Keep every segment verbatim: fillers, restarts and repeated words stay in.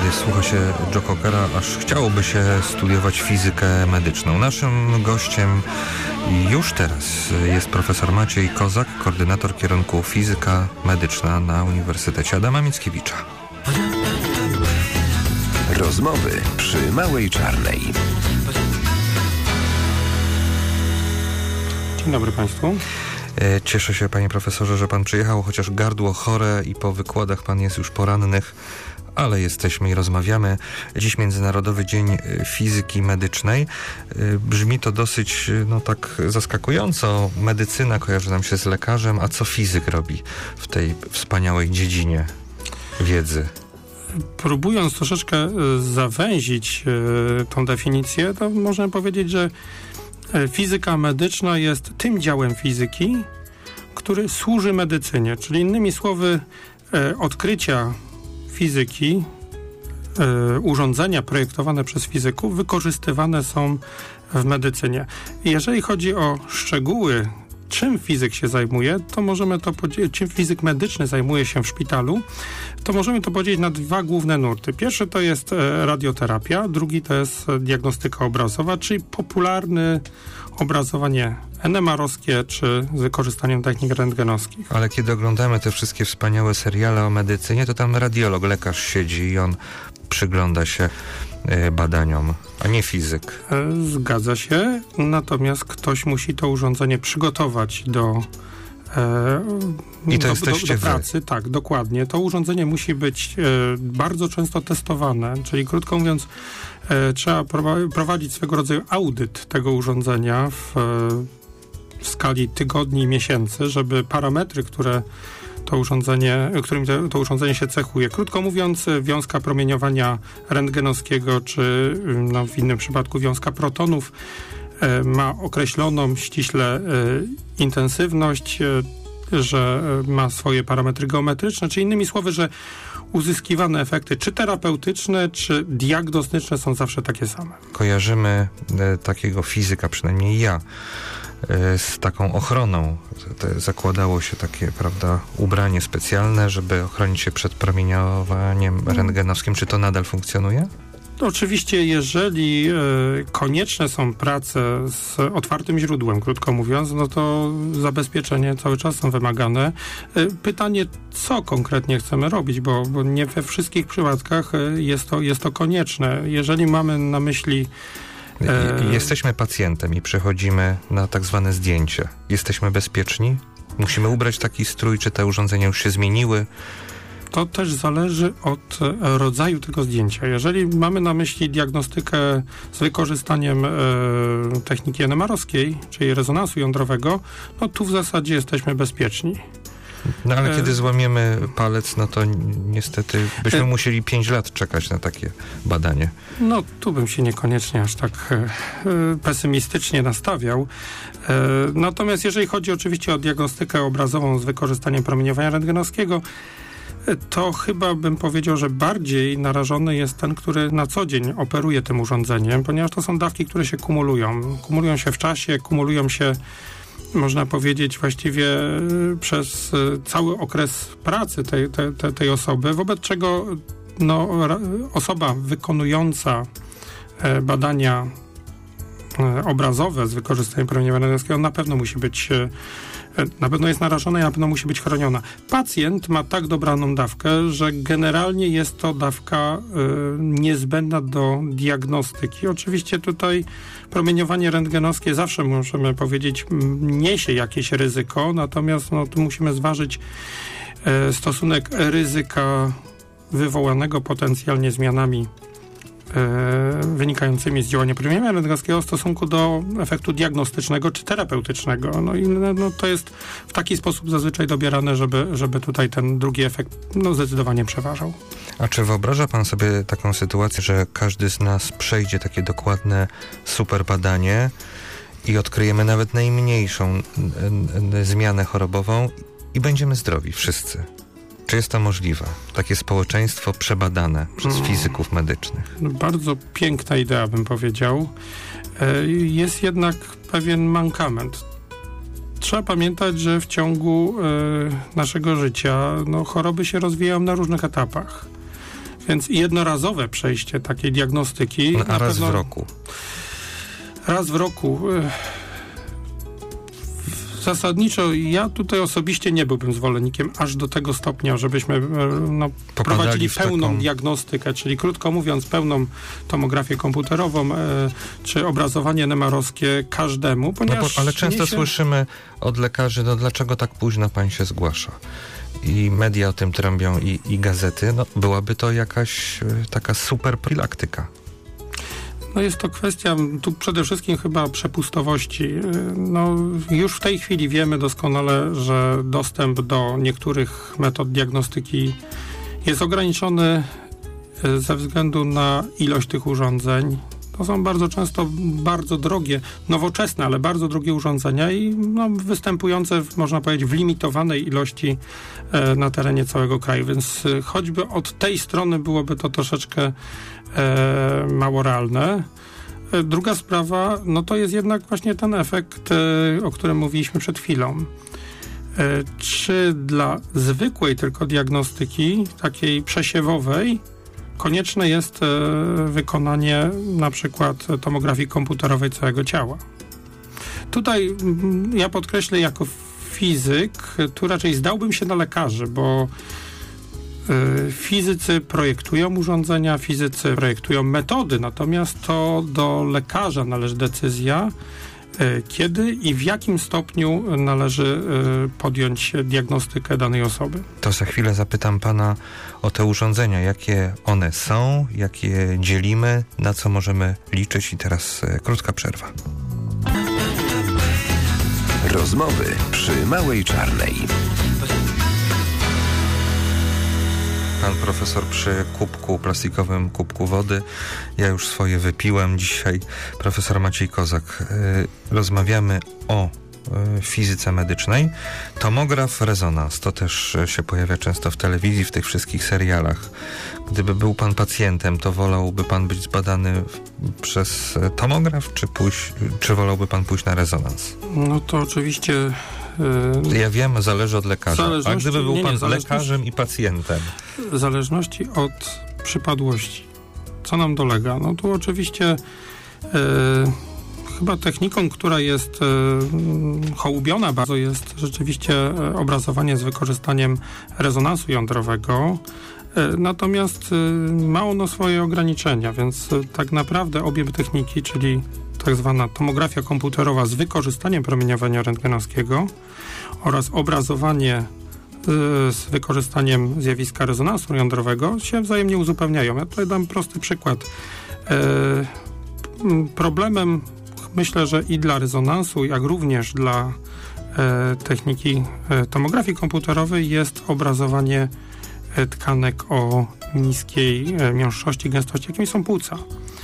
kiedy słucha się Joe Cockera, aż chciałoby się studiować fizykę medyczną. Naszym gościem już teraz jest profesor Maciej Kozak, koordynator kierunku fizyka medyczna na Uniwersytecie Adama Mickiewicza. Rozmowy przy Małej Czarnej. Dzień dobry Państwu. Cieszę się, panie profesorze, że pan przyjechał, chociaż gardło chore i po wykładach pan jest już porannych, ale jesteśmy i rozmawiamy. Dziś Międzynarodowy Dzień Fizyki Medycznej. Brzmi to dosyć, no tak zaskakująco. Medycyna kojarzy nam się z lekarzem, a co fizyk robi w tej wspaniałej dziedzinie wiedzy? Próbując troszeczkę zawęzić tą definicję, to można powiedzieć, że fizyka medyczna jest tym działem fizyki, który służy medycynie. Czyli innymi słowy, odkrycia fizyki, urządzenia projektowane przez fizyków wykorzystywane są w medycynie. Jeżeli chodzi o szczegóły, czym fizyk się zajmuje, to możemy to podzielić, czym fizyk medyczny zajmuje się w szpitalu, to możemy to podzielić na dwa główne nurty. Pierwszy to jest radioterapia, drugi to jest diagnostyka obrazowa, czyli popularne obrazowanie en em er-owskie czy z wykorzystaniem technik rentgenowskich. Ale kiedy oglądamy te wszystkie wspaniałe seriale o medycynie, to tam radiolog, lekarz siedzi i on przygląda się badaniom, a nie fizyk. Zgadza się, natomiast ktoś musi to urządzenie przygotować do, e, I to do, jesteście do, do wy. pracy. Tak, dokładnie. To urządzenie musi być e, bardzo często testowane, czyli krótko mówiąc e, trzeba prowadzić swego rodzaju audyt tego urządzenia w, e, w skali tygodni i miesięcy, żeby parametry, które to urządzenie, którym to, to urządzenie się cechuje. Krótko mówiąc, wiązka promieniowania rentgenowskiego, czy no, w innym przypadku wiązka protonów e, ma określoną ściśle e, intensywność, e, że e, ma swoje parametry geometryczne, czy innymi słowy, że uzyskiwane efekty czy terapeutyczne, czy diagnostyczne są zawsze takie same. Kojarzymy e, takiego fizyka, przynajmniej ja, z taką ochroną. To zakładało się takie, prawda, ubranie specjalne, żeby ochronić się przed promieniowaniem rentgenowskim. Czy to nadal funkcjonuje? Oczywiście, jeżeli e, konieczne są prace z otwartym źródłem, krótko mówiąc, no to zabezpieczenie cały czas są wymagane. E, pytanie, co konkretnie chcemy robić, bo, bo nie we wszystkich przypadkach e, jest to, jest to konieczne. Jeżeli mamy na myśli Jesteśmy pacjentem i przechodzimy na tak zwane zdjęcie. Jesteśmy bezpieczni? Musimy ubrać taki strój, czy te urządzenia już się zmieniły? To też zależy od rodzaju tego zdjęcia. Jeżeli mamy na myśli diagnostykę z wykorzystaniem e, techniki en em er-owskiej, czyli rezonansu jądrowego, no tu w zasadzie jesteśmy bezpieczni. No ale e... kiedy złamiemy palec, no to niestety byśmy e... musieli pięć lat czekać na takie badanie. No tu bym się niekoniecznie aż tak e, pesymistycznie nastawiał. E, natomiast jeżeli chodzi oczywiście o diagnostykę obrazową z wykorzystaniem promieniowania rentgenowskiego, to chyba bym powiedział, że bardziej narażony jest ten, który na co dzień operuje tym urządzeniem, ponieważ to są dawki, które się kumulują. Kumulują się w czasie, kumulują się, można powiedzieć, właściwie przez cały okres pracy tej, tej, tej osoby, wobec czego no, osoba wykonująca badania obrazowe z wykorzystaniem promieniowania rentgenowskiego na pewno musi być na pewno jest narażona i na pewno musi być chroniona. Pacjent ma tak dobraną dawkę, że generalnie jest to dawka y, niezbędna do diagnostyki. Oczywiście tutaj promieniowanie rentgenowskie zawsze, możemy powiedzieć, niesie jakieś ryzyko, natomiast no, tu musimy zważyć y, stosunek ryzyka wywołanego potencjalnie zmianami wynikającymi z działania promieniowania rentgenowskiego w stosunku do efektu diagnostycznego czy terapeutycznego. No i no, to jest w taki sposób zazwyczaj dobierane, żeby, żeby tutaj ten drugi efekt no, zdecydowanie przeważał. A czy wyobraża pan sobie taką sytuację, że każdy z nas przejdzie takie dokładne super badanie i odkryjemy nawet najmniejszą n- n- zmianę chorobową i będziemy zdrowi wszyscy? Czy jest to możliwe? Takie społeczeństwo przebadane przez fizyków medycznych. Bardzo piękna idea, bym powiedział. Jest jednak pewien mankament. Trzeba pamiętać, że w ciągu naszego życia no, choroby się rozwijają na różnych etapach. Więc jednorazowe przejście takiej diagnostyki... No, a na raz pewno, w roku? Raz w roku... Zasadniczo ja tutaj osobiście nie byłbym zwolennikiem aż do tego stopnia, żebyśmy no, prowadzili pełną taką... diagnostykę, czyli krótko mówiąc pełną tomografię komputerową e, czy obrazowanie N M R-owskie każdemu, ponieważ... No bo, ale często niesie... słyszymy od lekarzy, no dlaczego tak późno pan się zgłasza? I media o tym trąbią i, i gazety, no byłaby to jakaś e, taka super profilaktyka. No jest to kwestia tu przede wszystkim chyba przepustowości. No już w tej chwili wiemy doskonale, że dostęp do niektórych metod diagnostyki jest ograniczony ze względu na ilość tych urządzeń. To są bardzo często bardzo drogie, nowoczesne, ale bardzo drogie urządzenia i no, występujące, w, można powiedzieć, w limitowanej ilości e, na terenie całego kraju. Więc e, choćby od tej strony byłoby to troszeczkę e, mało realne. E, druga sprawa, no to jest jednak właśnie ten efekt, e, o którym mówiliśmy przed chwilą. E, czy dla zwykłej tylko diagnostyki, takiej przesiewowej, konieczne jest e, wykonanie na przykład tomografii komputerowej całego ciała. Tutaj m, ja podkreślę jako fizyk, tu raczej zdałbym się na lekarzy, bo e, fizycy projektują urządzenia, fizycy projektują metody, natomiast to do lekarza należy decyzja, e, kiedy i w jakim stopniu należy e, podjąć diagnostykę danej osoby. To za chwilę zapytam pana o te urządzenia, jakie one są, jakie dzielimy, na co możemy liczyć i teraz e, krótka przerwa. Rozmowy przy Małej Czarnej. Pan profesor przy kubku, plastikowym kubku wody. Ja już swoje wypiłem dzisiaj. Profesor Maciej Kozak. E, rozmawiamy o fizyce medycznej. Tomograf, rezonans. To też się pojawia często w telewizji, w tych wszystkich serialach. Gdyby był pan pacjentem, to wolałby pan być zbadany przez tomograf, czy, pójść, czy wolałby pan pójść na rezonans? No to oczywiście... Yy, ja wiem, zależy od lekarza. A gdyby był nie, pan nie, lekarzem i pacjentem? W zależności od przypadłości. Co nam dolega? No tu oczywiście... Yy, Chyba techniką, która jest e, hołubiona bardzo, jest rzeczywiście e, obrazowanie z wykorzystaniem rezonansu jądrowego. E, natomiast e, ma ono swoje ograniczenia, więc e, tak naprawdę obie techniki, czyli tak zwana tomografia komputerowa z wykorzystaniem promieniowania rentgenowskiego oraz obrazowanie e, z wykorzystaniem zjawiska rezonansu jądrowego się wzajemnie uzupełniają. Ja tutaj dam prosty przykład. E, problemem myślę, że i dla rezonansu, jak również dla e, techniki e, tomografii komputerowej jest obrazowanie e, tkanek o niskiej e, miąższości, gęstości, jakimi są płuca. E,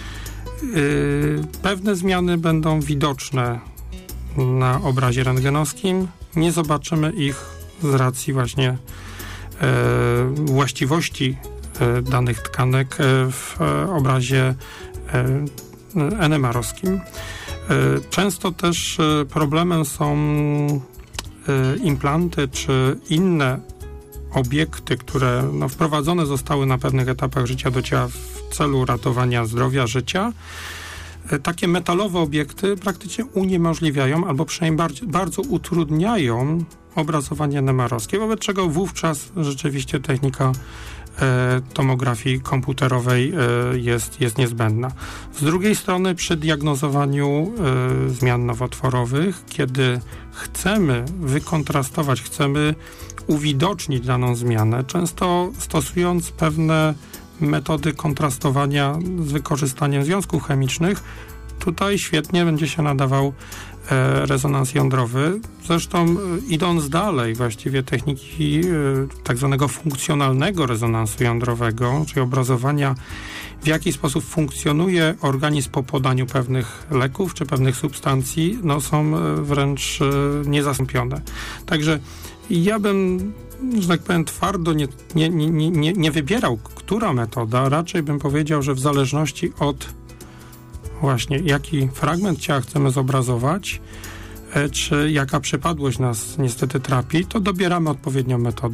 pewne zmiany będą widoczne na obrazie rentgenowskim. Nie zobaczymy ich z racji właśnie e, właściwości e, danych tkanek e, w e, obrazie e, N M R-owskim. Często też problemem są implanty czy inne obiekty, które no, wprowadzone zostały na pewnych etapach życia do ciała w celu ratowania zdrowia, życia. Takie metalowe obiekty praktycznie uniemożliwiają albo przynajmniej bardzo, bardzo utrudniają obrazowanie N M R-owskie, wobec czego wówczas rzeczywiście technika e, tomografii komputerowej e, jest, jest niezbędna. Z drugiej strony przy diagnozowaniu e, zmian nowotworowych, kiedy chcemy wykontrastować, chcemy uwidocznić daną zmianę, często stosując pewne metody kontrastowania z wykorzystaniem związków chemicznych, tutaj świetnie będzie się nadawał e, rezonans jądrowy. Zresztą e, idąc dalej właściwie techniki e, tak zwanego funkcjonalnego rezonansu jądrowego, czyli obrazowania, w jaki sposób funkcjonuje organizm po podaniu pewnych leków czy pewnych substancji, no są e, wręcz e, niezastąpione. Także ja bym, że tak powiem, twardo nie, nie, nie, nie, nie wybierał, która metoda. Raczej bym powiedział, że w zależności od właśnie jaki fragment ciała chcemy zobrazować, czy jaka przypadłość nas niestety trapi, to dobieramy odpowiednią metodę.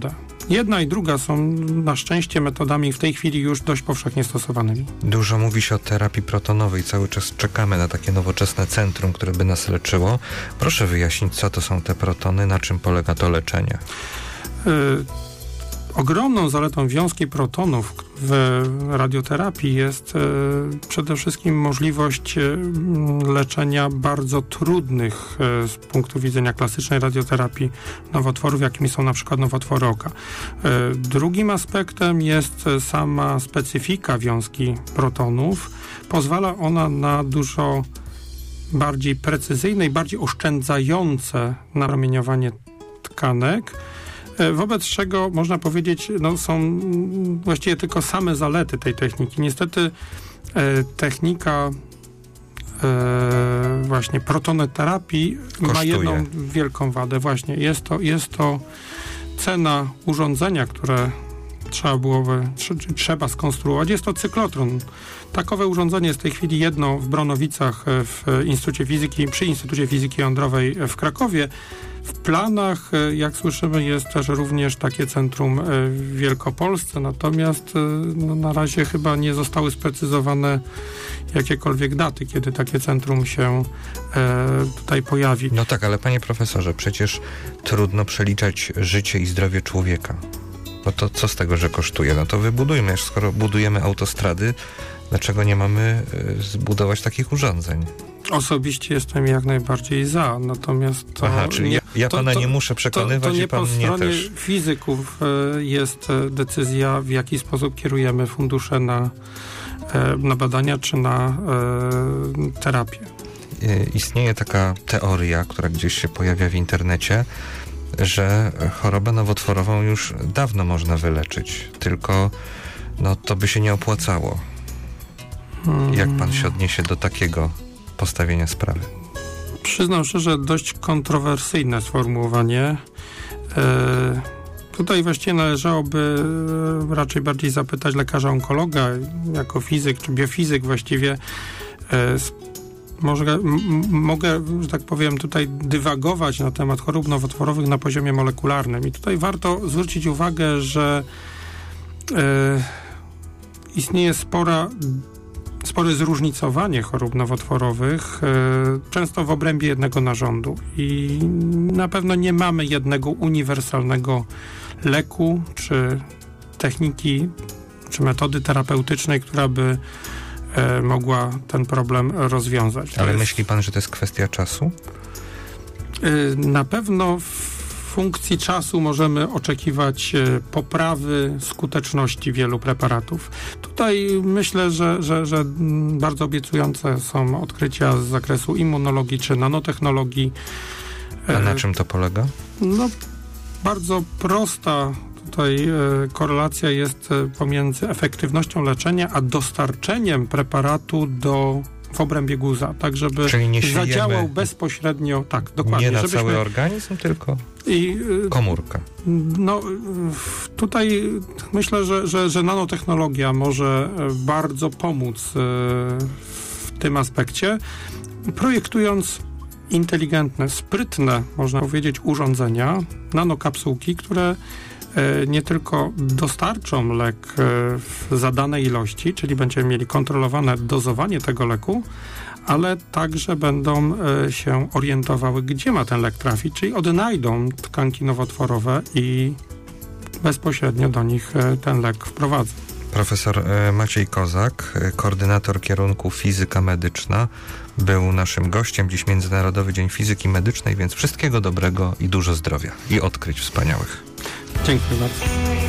Jedna i druga są na szczęście metodami w tej chwili już dość powszechnie stosowanymi. Dużo mówi się o terapii protonowej. Cały czas czekamy na takie nowoczesne centrum, które by nas leczyło. Proszę wyjaśnić, co to są te protony, na czym polega to leczenie? Y- Ogromną zaletą wiązki protonów w radioterapii jest e, przede wszystkim możliwość e, leczenia bardzo trudnych e, z punktu widzenia klasycznej radioterapii nowotworów, jakimi są na przykład nowotwory oka. E, drugim aspektem jest sama specyfika wiązki protonów. Pozwala ona na dużo bardziej precyzyjne i bardziej oszczędzające napromieniowanie tkanek, wobec czego można powiedzieć, no są właściwie tylko same zalety tej techniki. Niestety e, technika e, właśnie protonoterapii kosztuje. Ma jedną wielką wadę. Właśnie jest to, jest to cena urządzenia, które trzeba byłoby, trzeba skonstruować. Jest to cyklotron. Takowe urządzenie jest w tej chwili jedno w Bronowicach w Instytucie Fizyki, przy Instytucie Fizyki Jądrowej w Krakowie. W planach, jak słyszymy, jest też również takie centrum w Wielkopolsce, natomiast no, na razie chyba nie zostały sprecyzowane jakiekolwiek daty, kiedy takie centrum się e, tutaj pojawi. No tak, ale panie profesorze, przecież trudno przeliczać życie i zdrowie człowieka. No to co z tego, że kosztuje? No to wybudujmy, skoro budujemy autostrady, dlaczego nie mamy y, zbudować takich urządzeń? Osobiście jestem jak najbardziej za, natomiast to... Aha, czyli ja, ja to, pana to, nie muszę przekonywać to, to nie i pan po mnie stronie też. fizyków y, jest y, decyzja, w jaki sposób kierujemy fundusze na, y, na badania czy na y, terapię. Y, istnieje taka teoria, która gdzieś się pojawia w internecie, że chorobę nowotworową już dawno można wyleczyć, tylko no, to by się nie opłacało. Hmm. Jak pan się odniesie do takiego postawienia sprawy? Przyznam szczerze, dość kontrowersyjne sformułowanie. E, tutaj właściwie należałoby raczej bardziej zapytać lekarza onkologa, jako fizyk czy biofizyk właściwie. E, Może, m- mogę, że tak powiem, tutaj dywagować na temat chorób nowotworowych na poziomie molekularnym. I tutaj warto zwrócić uwagę, że e, istnieje spora, spore zróżnicowanie chorób nowotworowych, e, często w obrębie jednego narządu. I na pewno nie mamy jednego uniwersalnego leku, czy techniki, czy metody terapeutycznej, która by mogła ten problem rozwiązać. Ale jest, myśli pan, że to jest kwestia czasu? Na pewno w funkcji czasu możemy oczekiwać poprawy skuteczności wielu preparatów. Tutaj myślę, że, że, że bardzo obiecujące są odkrycia z zakresu immunologii czy nanotechnologii. A na czym to polega? No, bardzo prosta tutaj e, korelacja jest e, pomiędzy efektywnością leczenia, a dostarczeniem preparatu do, w obrębie guza, tak żeby zadziałał bezpośrednio, tak, dokładnie. Nie na żebyśmy, cały organizm, tylko i, e, komórka. No, tutaj myślę, że, że, że nanotechnologia może bardzo pomóc e, w tym aspekcie, projektując inteligentne, sprytne, można powiedzieć, urządzenia, nanokapsułki, które nie tylko dostarczą lek w zadanej ilości, czyli będziemy mieli kontrolowane dozowanie tego leku, ale także będą się orientowały, gdzie ma ten lek trafić, czyli odnajdą tkanki nowotworowe i bezpośrednio do nich ten lek wprowadzą. Profesor Maciej Kozak, koordynator kierunku fizyka medyczna, był naszym gościem. Dziś Międzynarodowy Dzień Fizyki Medycznej, więc wszystkiego dobrego i dużo zdrowia i odkryć wspaniałych. Dziękuję bardzo.